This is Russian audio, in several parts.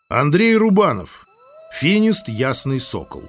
Андрей Рубанов. Финист «Ясный сокол».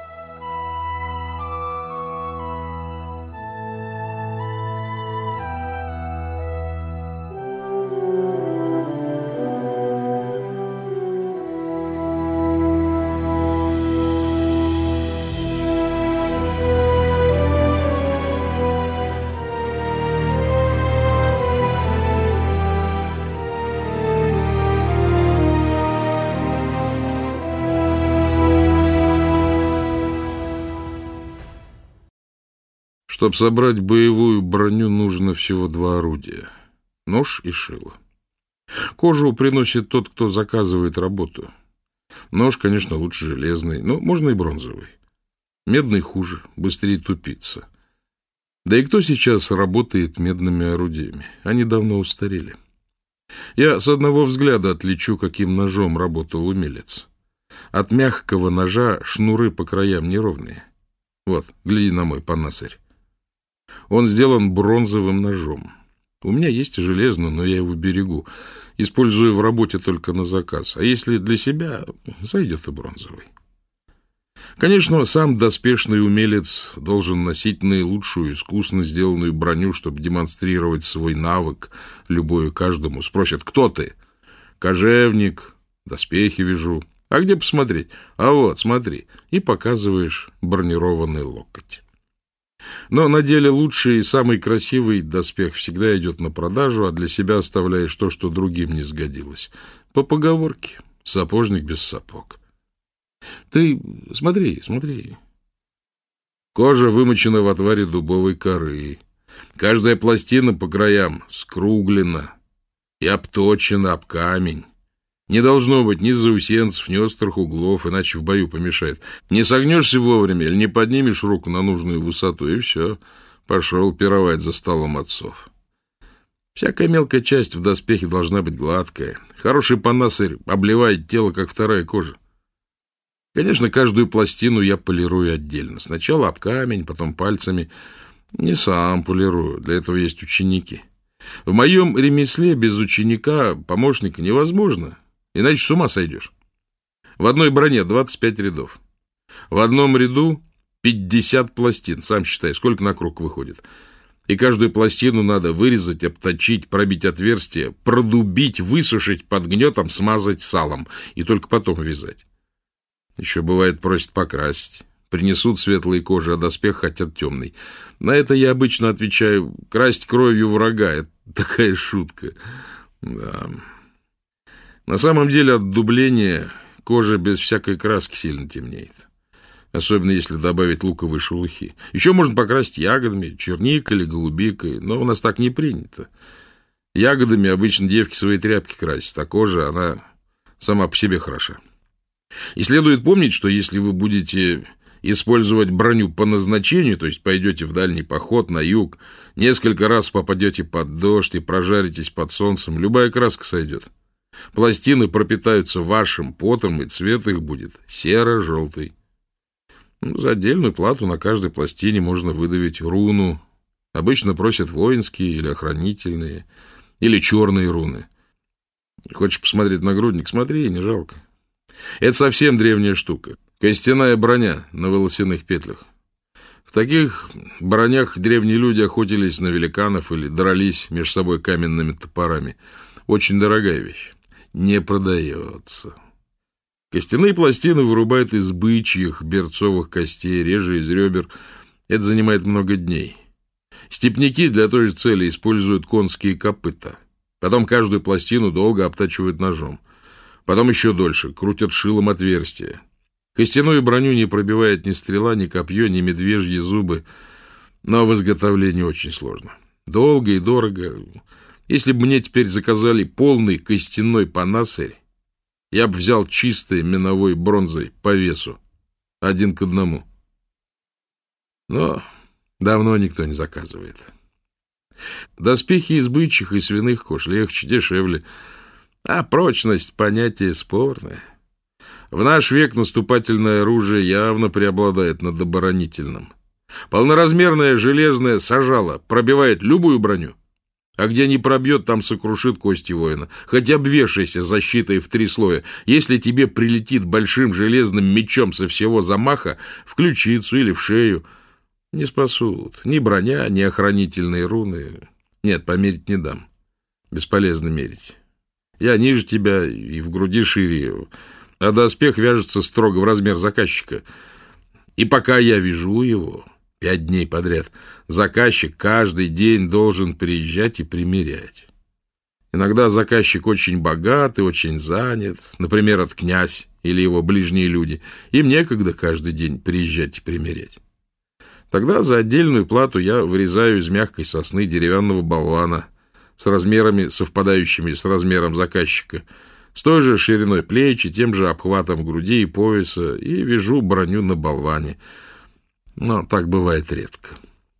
Чтобы собрать боевую броню, нужно всего 2 орудия — нож и шило. Кожу приносит тот, кто заказывает работу. Нож, конечно, лучше железный, но можно и бронзовый. Медный хуже, быстрее тупится. Да и кто сейчас работает медными орудиями? Они давно устарели. Я с одного взгляда отличу, каким ножом работал умелец. От мягкого ножа шнуры по краям неровные. Вот, гляди на мой панцирь. Он сделан бронзовым ножом. У меня есть и железный, но я его берегу. Использую в работе только на заказ. А если для себя, сойдет и бронзовый. Конечно, сам доспешный умелец должен носить наилучшую, искусно сделанную броню, чтобы демонстрировать свой навык любой и каждому. Спросят: кто ты? Кожевник, доспехи вяжу. А где посмотреть? А вот, смотри. И показываешь бронированный локоть. Но на деле лучший и самый красивый доспех всегда идет на продажу, а для себя оставляешь то, что другим не сгодилось. По поговорке: сапожник без сапог. Ты смотри. Кожа вымочена в отваре дубовой коры. Каждая пластина по краям скруглена и обточена об камень. Не должно быть ни заусенцев, ни острых углов, иначе в бою помешает. Не согнешься вовремя или не поднимешь руку на нужную высоту, и все, пошел пировать за столом отцов. Всякая мелкая часть в доспехе должна быть гладкая. Хороший панцирь обливает тело, как вторая кожа. Конечно, каждую пластину я полирую отдельно. Сначала об камень, потом пальцами. Не сам полирую, для этого есть ученики. В моем ремесле без ученика, помощника невозможно. Иначе с ума сойдешь. В одной броне 25 рядов. В одном ряду 50 пластин. Сам считай, сколько на круг выходит. И каждую пластину надо вырезать, обточить, пробить отверстие, продубить, высушить под гнетом, смазать салом. И только потом вязать. Еще бывает, просят покрасить. Принесут светлые кожи, а доспех хотят темный. На это я обычно отвечаю: красть кровью врага. Это такая шутка. Да. На самом деле от дубления кожа без всякой краски сильно темнеет. Особенно если добавить луковые шелухи. Еще можно покрасить ягодами, черникой или голубикой, но у нас так не принято. Ягодами обычно девки свои тряпки красят, а кожа, она сама по себе хороша. И следует помнить, что если вы будете использовать броню по назначению, то есть пойдете в дальний поход на юг, несколько раз попадете под дождь и прожаритесь под солнцем, любая краска сойдет. Пластины пропитаются вашим потом, и цвет их будет серо-желтый. За отдельную плату на каждой пластине можно выдавить руну. Обычно просят воинские или охранительные, или черные руны. Хочешь посмотреть нагрудник? Смотри, не жалко. Это совсем древняя штука. Костяная броня на волосяных петлях. В таких бронях древние люди охотились на великанов или дрались между собой каменными топорами. Очень дорогая вещь. Не продается. Костяные пластины вырубают из бычьих, берцовых костей, реже из ребер. Это занимает много дней. Степняки для той же цели используют конские копыта. Потом каждую пластину долго обтачивают ножом. Потом еще дольше крутят шилом отверстия. Костяную броню не пробивает ни стрела, ни копье, ни медвежьи зубы. Но в изготовлении очень сложно. Долго и дорого. Если бы мне теперь заказали полный костяной панцирь, я бы взял чистой миновой бронзой по весу. 1 к 1. Но давно никто не заказывает. Доспехи из бычьих и свиных кож легче, дешевле. А прочность — понятие спорное. В наш век наступательное оружие явно преобладает над оборонительным. Полноразмерное железное сажало пробивает любую броню. А где не пробьет, там сокрушит кости воина. Хоть обвешайся защитой в 3 слоя. Если тебе прилетит большим железным мечом со всего замаха, в ключицу или в шею, не спасут ни броня, ни охранительные руны. Нет, померить не дам. Бесполезно мерить. Я ниже тебя и в груди шире, а доспех вяжется строго в размер заказчика. И пока я вяжу его 5 дней подряд, заказчик каждый день должен приезжать и примерять. Иногда заказчик очень богат и очень занят, например, от князь или его ближние люди. Им некогда каждый день приезжать и примерять. Тогда за отдельную плату я вырезаю из мягкой сосны деревянного болвана с размерами, совпадающими с размером заказчика, с той же шириной плеч и тем же обхватом груди и пояса, и вяжу броню на болване. Но так бывает редко.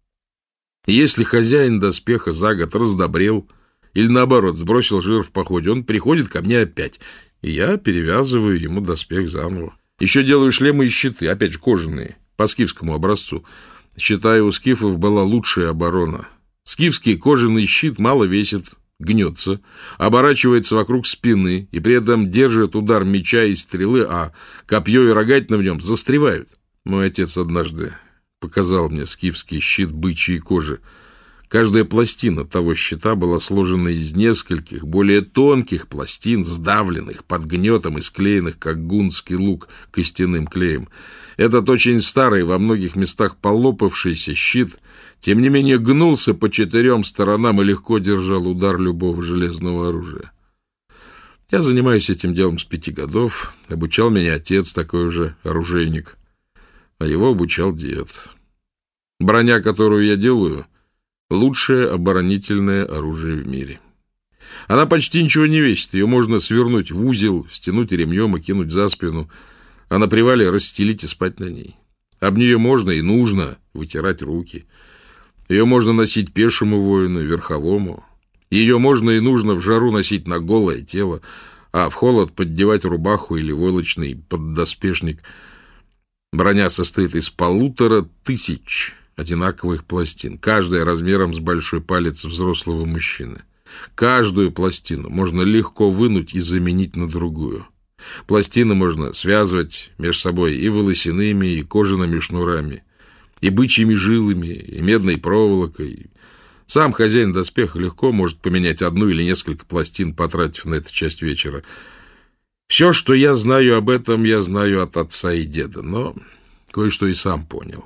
Если хозяин доспеха за год раздобрел или, наоборот, сбросил жир в походе, он приходит ко мне опять, и я перевязываю ему доспех заново. Еще делаю шлемы и щиты, опять же кожаные, по скифскому образцу. Считаю, у скифов была лучшая оборона. Скифский кожаный щит мало весит, гнется, оборачивается вокруг спины и при этом держит удар меча и стрелы, а копье и рогатина в нем застревают. Мой отец однажды показал мне скифский щит бычьей кожи. Каждая пластина того щита была сложена из нескольких более тонких пластин, сдавленных под гнетом и склеенных, как гунский лук, костяным клеем. Этот очень старый, во многих местах полопавшийся щит, тем не менее, гнулся по 4 сторонам и легко держал удар любого железного оружия. Я занимаюсь этим делом с 5 годов. Обучал меня отец, такой же оружейник, а его обучал дед. Броня, которую я делаю, лучшее оборонительное оружие в мире. Она почти ничего не весит, ее можно свернуть в узел, стянуть ремнем и кинуть за спину, а на привале расстелить и спать на ней. Об нее можно и нужно вытирать руки. Ее можно носить пешему воину, верховому. Ее можно и нужно в жару носить на голое тело, а в холод поддевать рубаху или войлочный поддоспешник. Броня состоит из 1500 одинаковых пластин, каждая размером с большой палец взрослого мужчины. Каждую пластину можно легко вынуть и заменить на другую. Пластины можно связывать между собой и волосяными, и кожаными шнурами, и бычьими жилами, и медной проволокой. Сам хозяин доспеха легко может поменять 1 или несколько пластин, потратив на это часть вечера. Все, что я знаю об этом, я знаю от отца и деда, но кое-что и сам понял.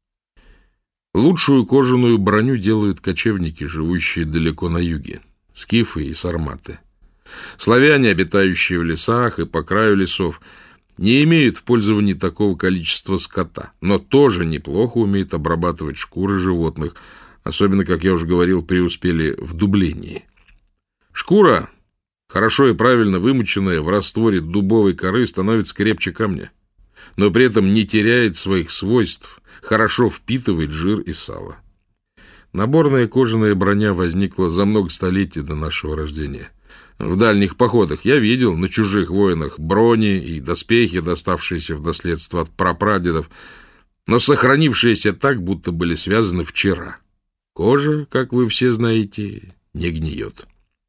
Лучшую кожаную броню делают кочевники, живущие далеко на юге, скифы и сарматы. Славяне, обитающие в лесах и по краю лесов, не имеют в пользовании такого количества скота, но тоже неплохо умеют обрабатывать шкуры животных, особенно, как я уже говорил, преуспели в дублении. Шкура, хорошо и правильно вымоченная в растворе дубовой коры, становится крепче камня, но при этом не теряет своих свойств, хорошо впитывает жир и сало. Наборная кожаная броня возникла за много столетий до нашего рождения. В дальних походах я видел на чужих воинах брони и доспехи, доставшиеся в наследство от прапрадедов, но сохранившиеся так, будто были связаны вчера. Кожа, как вы все знаете, не гниет.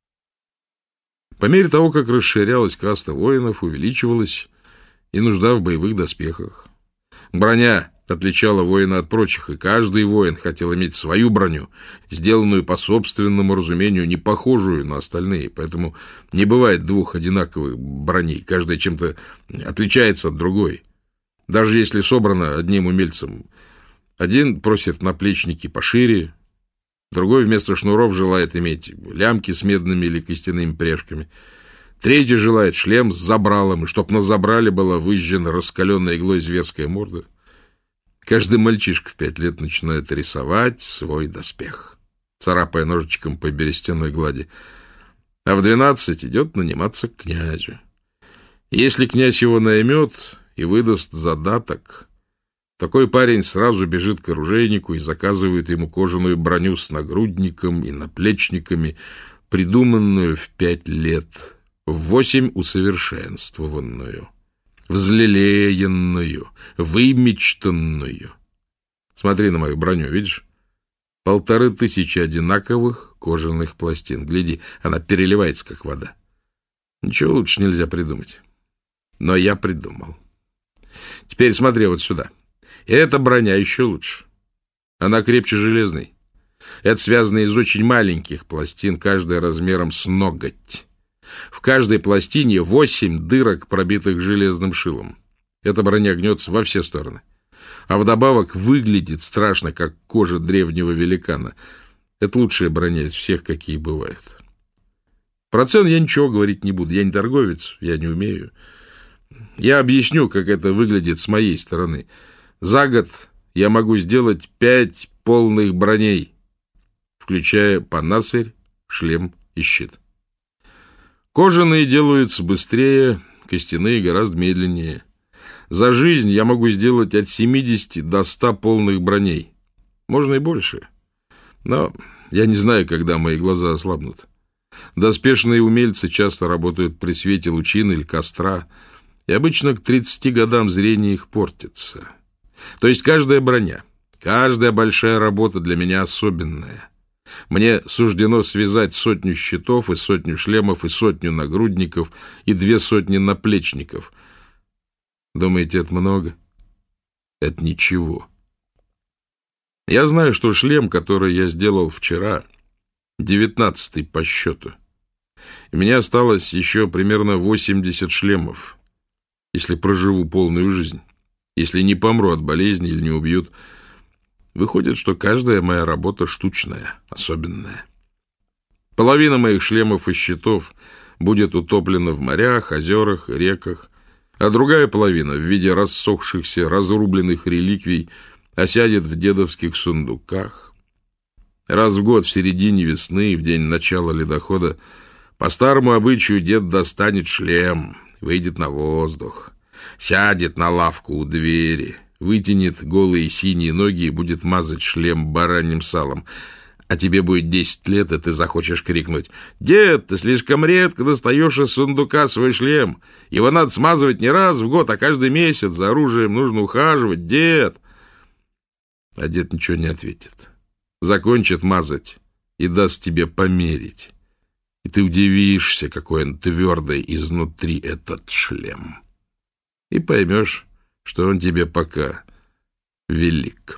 По мере того, как расширялась каста воинов, увеличивалась и нужда в боевых доспехах. Броня отличала воина от прочих, и каждый воин хотел иметь свою броню, сделанную по собственному разумению, не похожую на остальные, поэтому не бывает 2 одинаковых броней, каждая чем-то отличается от другой. Даже если собрано одним умельцем, один просит наплечники пошире, другой вместо шнуров желает иметь лямки с медными или костяными пряжками, третий желает шлем с забралом, и чтоб на забрале была выжжена раскаленной иглой зверская морда. Каждый мальчишка в 5 лет начинает рисовать свой доспех, царапая ножичком по берестяной глади, а в 12 идет наниматься к князю. Если князь его наймет и выдаст задаток, такой парень сразу бежит к оружейнику и заказывает ему кожаную броню с нагрудником и наплечниками, придуманную в 5 лет, в 8 усовершенствованную, взлелеянную, вымечтанную. Смотри на мою броню, видишь? 1500 одинаковых кожаных пластин. Гляди, она переливается, как вода. Ничего лучше нельзя придумать. Но я придумал. Теперь смотри вот сюда. Эта броня еще лучше. Она крепче железной. Это связано из очень маленьких пластин, каждая размером с ноготь. В каждой пластине 8 дырок, пробитых железным шилом. Эта броня гнется во все стороны. А вдобавок выглядит страшно, как кожа древнего великана. Это лучшая броня из всех, какие бывают. Про цену я ничего говорить не буду. Я не торговец, я не умею. Я объясню, как это выглядит с моей стороны. За год я могу сделать 5 полных броней, включая панцирь, шлем и щит. Кожаные делаются быстрее, костяные гораздо медленнее. За жизнь я могу сделать от 70 до 100 полных броней. Можно и больше. Но я не знаю, когда мои глаза ослабнут. Доспешные умельцы часто работают при свете лучин или костра, и обычно к 30 годам зрение их портится. То есть каждая броня, каждая большая работа для меня особенная. Мне суждено связать 100 щитов, и 100 шлемов, и 100 нагрудников, и 200 наплечников. Думаете, это много? Это ничего. Я знаю, что шлем, который я сделал вчера, 19-й по счету. У меня осталось еще примерно 80 шлемов, если проживу полную жизнь, если не помру от болезни или не убьют. Выходит, что каждая моя работа штучная, особенная. Половина моих шлемов и щитов будет утоплена в морях, озерах, реках, а другая половина в виде рассохшихся, разрубленных реликвий осядет в дедовских сундуках. Раз в год в середине весны, в день начала ледохода, по старому обычаю дед достанет шлем, выйдет на воздух, сядет на лавку у двери, вытянет голые синие ноги и будет мазать шлем бараньим салом. А тебе будет 10 лет, и ты захочешь крикнуть: «Дед, ты слишком редко достаешь из сундука свой шлем. Его надо смазывать не раз в год, а каждый месяц. За оружием нужно ухаживать, дед!» А дед ничего не ответит. Закончит мазать и даст тебе померить. И ты удивишься, какой он твердый изнутри, этот шлем. И поймешь, что он тебе пока велик.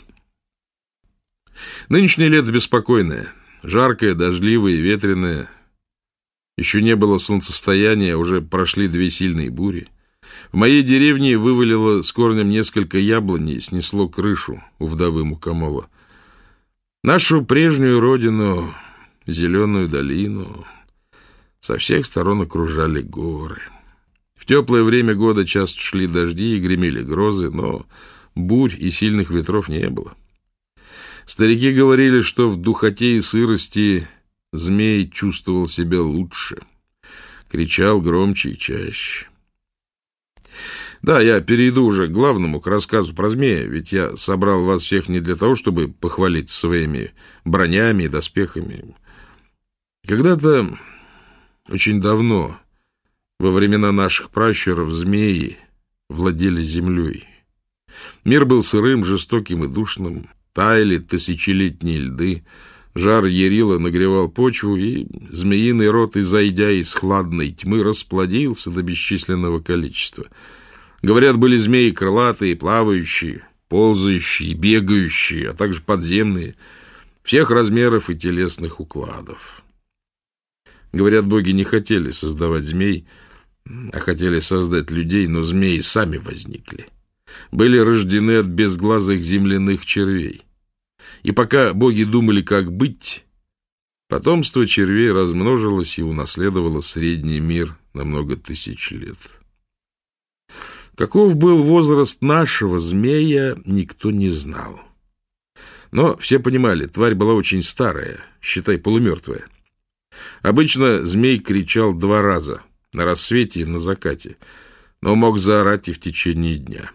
Нынешнее лето беспокойное, жаркое, дождливое и ветреное. Еще не было солнцестояния, уже прошли 2 сильные бури. В моей деревне вывалило с корнем несколько яблоней, снесло крышу у вдовы мукомола. Нашу прежнюю родину, зеленую долину, со всех сторон окружали горы. В теплое время года часто шли дожди и гремели грозы, но бурь и сильных ветров не было. Старики говорили, что в духоте и сырости змей чувствовал себя лучше, кричал громче и чаще. Да, я перейду уже к главному, к рассказу про змея, ведь я собрал вас всех не для того, чтобы похвалить своими бронями и доспехами. Когда-то, очень давно, во времена наших пращуров, змеи владели землей. Мир был сырым, жестоким и душным, таяли тысячелетние льды, жар Ярила нагревал почву, и змеиный род, изойдя из хладной тьмы, расплодился до бесчисленного количества. Говорят, были змеи крылатые, плавающие, ползающие, бегающие, а также подземные, всех размеров и телесных укладов. Говорят, боги не хотели создавать змей, а хотели создать людей, но змеи сами возникли. Были рождены от безглазых земляных червей. И пока боги думали, как быть, потомство червей размножилось и унаследовало средний мир на много тысяч лет. Каков был возраст нашего змея, никто не знал. Но все понимали, тварь была очень старая, считай, полумертвая. Обычно змей кричал 2 раза, на рассвете и на закате, но мог заорать и в течение дня.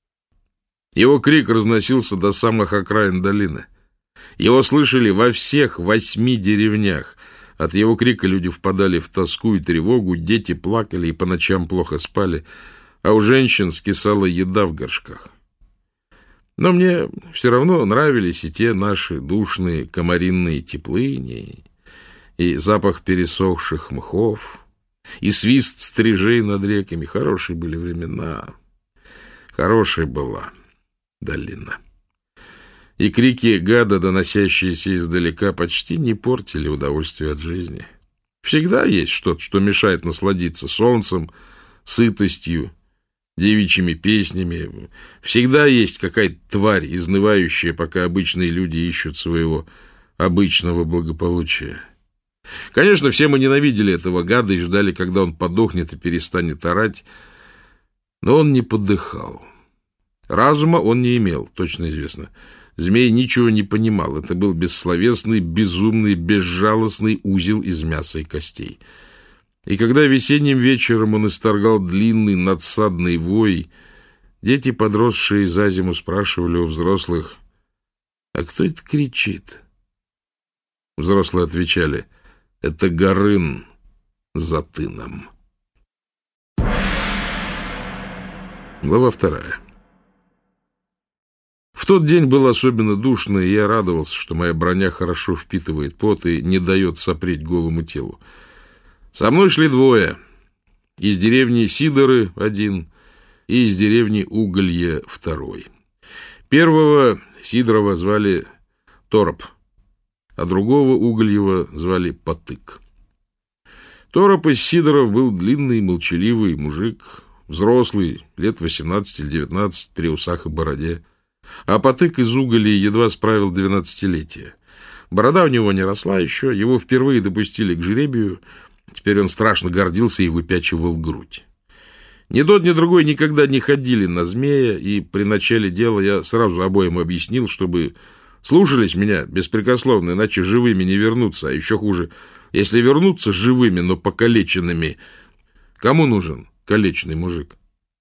Его крик разносился до самых окраин долины. Его слышали во всех 8 деревнях. От его крика люди впадали в тоску и тревогу, дети плакали и по ночам плохо спали, а у женщин скисала еда в горшках. Но мне все равно нравились и те наши душные комаринные теплыни, и запах пересохших мхов, и свист стрижей над реками. Хорошие были времена. Хорошая была долина. И крики гада, доносящиеся издалека, почти не портили удовольствие от жизни. Всегда есть что-то, что мешает насладиться солнцем, сытостью, девичьими песнями. Всегда есть какая-то тварь, изнывающая, пока обычные люди ищут своего обычного благополучия. Конечно, все мы ненавидели этого гада и ждали, когда он подохнет и перестанет орать, но он не подыхал. Разума он не имел, точно известно. Змей ничего не понимал. Это был бессловесный, безумный, безжалостный узел из мяса и костей. И когда весенним вечером он исторгал длинный надсадный вой, дети, подросшие за зиму, спрашивали у взрослых: «А кто это кричит?» Взрослые отвечали: «Это Горын за тыном». Глава 2. В тот день было особенно душно, и я радовался, что моя броня хорошо впитывает пот и не дает сопреть голому телу. Со мной шли двое. Из деревни Сидоры один и из деревни Уголье второй. Первого Сидорова звали Тороп, а другого Угольева звали Потык. Тороп из Сидоров был длинный, молчаливый мужик, взрослый, лет 18 или 19, при усах и бороде. А Потык из Уголья едва справил 12-летие. Борода у него не росла еще, его впервые допустили к жребию. Теперь он страшно гордился и выпячивал грудь. Ни тот, ни другой никогда не ходили на змея, и при начале дела я сразу обоим объяснил, чтобы слушались меня беспрекословно, иначе живыми не вернутся, а еще хуже, если вернутся живыми, но покалеченными. Кому нужен калечный мужик?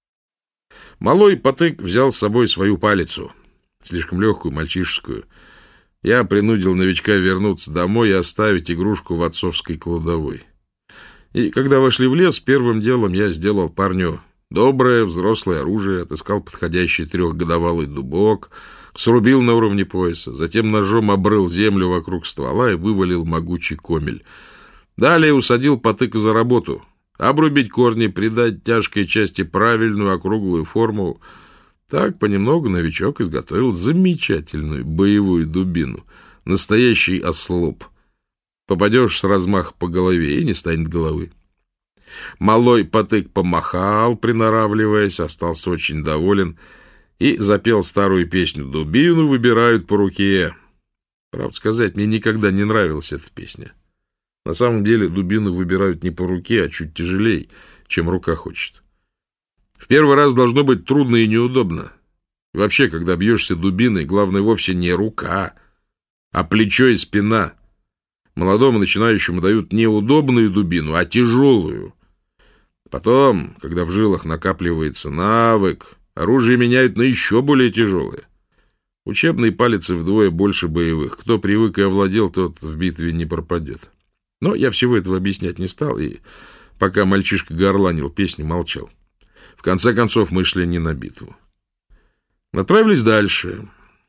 Малой Потык взял с собой свою палицу, слишком легкую, мальчишескую. Я принудил новичка вернуться домой и оставить игрушку в отцовской кладовой. И когда вошли в лес, первым делом я сделал парню доброе взрослое оружие, отыскал подходящий 3-годовалый дубок, срубил на уровне пояса, затем ножом обрыл землю вокруг ствола и вывалил могучий комель. Далее усадил Потыка за работу. Обрубить корни, придать тяжкой части правильную округлую форму. Так понемногу новичок изготовил замечательную боевую дубину. Настоящий ослоп. Попадешь с размаха по голове, и не станет головы. Малой Потык помахал, приноравливаясь, остался очень доволен и запел старую песню «Дубину выбирают по руке». Правда сказать, мне никогда не нравилась эта песня. На самом деле дубину выбирают не по руке, а чуть тяжелее, чем рука хочет. В первый раз должно быть трудно и неудобно. И вообще, когда бьешься дубиной, главное вовсе не рука, а плечо и спина. Молодому начинающему дают не удобную дубину, а тяжелую. Потом, когда в жилах накапливается навык, оружие меняют на еще более тяжелое. Учебные палицы вдвое больше боевых. Кто привык и овладел, тот в битве не пропадет. Но я всего этого объяснять не стал, и пока мальчишка горланил песню, молчал. В конце концов, мы шли не на битву. Отправились дальше.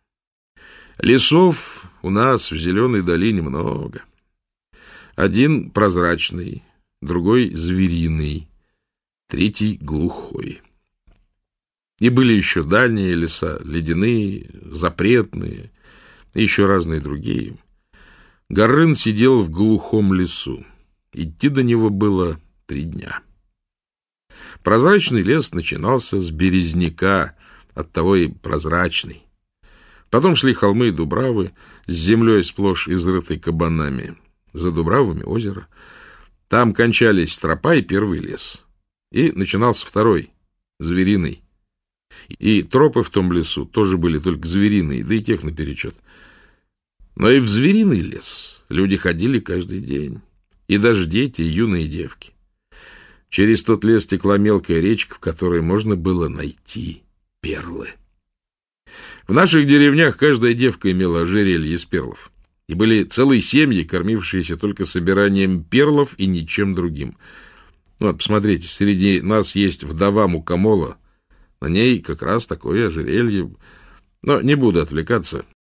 Лесов у нас в Зеленой долине много. Один прозрачный, другой звериный, третий глухой. И были еще дальние леса, ледяные, запретные, и еще разные другие. Горын сидел в глухом лесу. Идти до него было 3 дня. Прозрачный лес начинался с березняка, оттого и прозрачный. Потом шли холмы и дубравы с землей сплошь изрытой кабанами. За дубравами озеро. Там кончались тропа и первый лес. И начинался второй, звериный. И тропы в том лесу тоже были только звериные, да и тех наперечет. Но и в звериный лес люди ходили каждый день. И даже дети, и юные девки. Через тот лес текла мелкая речка, в которой можно было найти перлы. В наших деревнях каждая девка имела ожерелье из перлов. И были целые семьи, кормившиеся только собиранием перлов и ничем другим. Вот, посмотрите, среди нас есть вдова Мукомола. На ней как раз такое ожерелье. Но не буду отвлекаться.